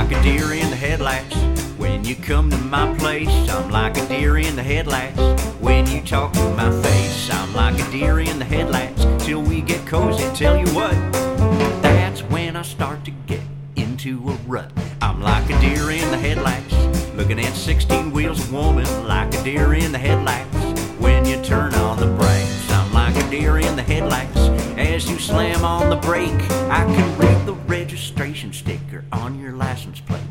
like a deer in the headlights when you come to my place. I'm like a deer in the headlights when you talk to my face. I'm like a deer in the headlights till we get cozy. Tell you what, that's when I start to get into a rut. I'm like a deer in the headlights looking at 16 wheels of woman. Like a deer in the headlights when you turn on the brakes. I'm like a deer in the headlights as you slam on the brake. I can read the registration sticker on your license plate.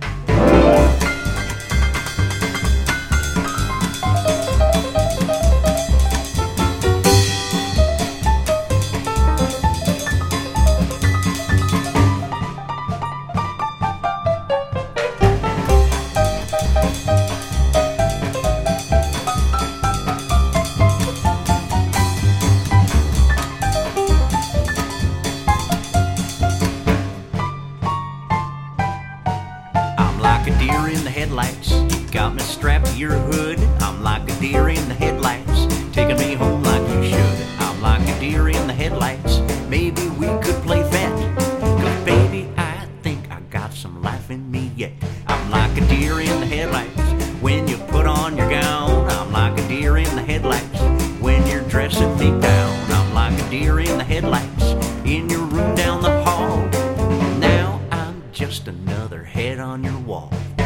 Like a deer in the headlights, you got me strapped to your hood. I'm like a deer in the headlights, taking me home like you should. I'm like a deer in the headlights, maybe we could play fat, 'cause baby, I think I got some life in me yet. I'm like a deer in the headlights when you put on your gown. I'm like a deer in the headlights when you're dressing me down. I'm like a deer in the headlights in your room down the hall. Now I'm just another head on your wall.